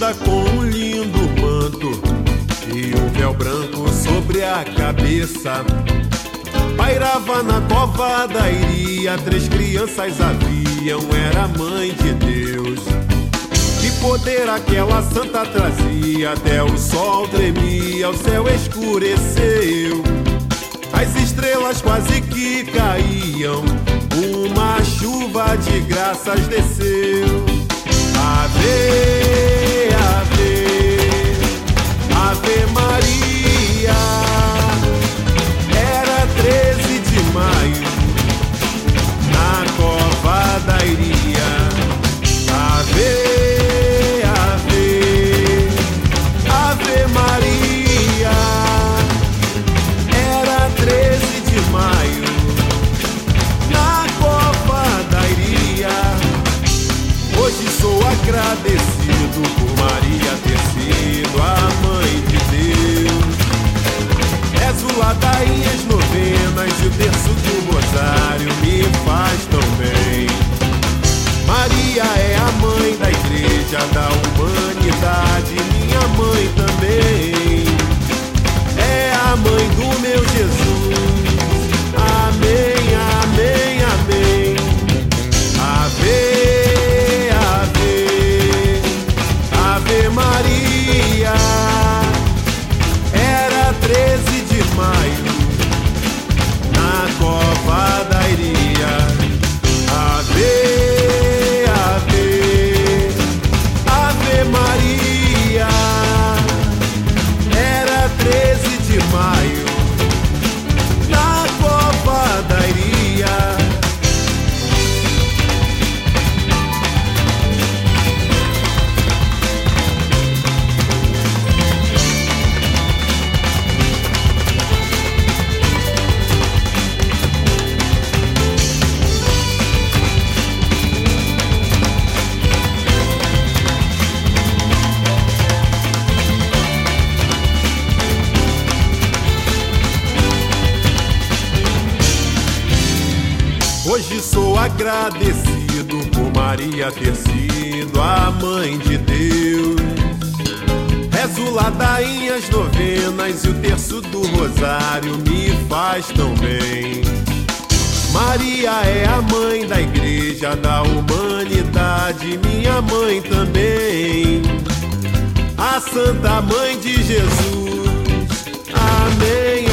vestida com um lindo manto e um véu branco sobre a cabeça. Pairava na cova da Iria, 3 crianças haviam, era a mãe de Deus. Que poder aquela santa trazia, até o sol tremia, o céu escureceu. As estrelas quase que caíam, uma chuva de graças desceu. Ave, ave, ave Maria. Era 13 de maio, na cova da Iria. Ave, ave, ave Maria. Era 13 de maio, na cova da Iria. Hoje sou agradecido por Maria ter sido a mãe de Deus. Rezo ladainhas, novenas e o terço do rosário me faz tão bem. Maria é a mãe da igreja, da humanidade, minha mãe também. É a mãe do meu Jesus. Amém, amém, amém. Ave, ave, ave Maria. Era 13 de maio, na cova da Iria. Ave, ave, ave Maria. Era 13 de maio, na cova da Iria. Hoje sou agradecido por Maria ter sido a mãe de Deus. Rezo ladainhas, novenas e o terço do rosário me faz tão bem. Maria é a mãe da igreja, da humanidade, minha mãe também. A Santa Mãe de Jesus. Amém.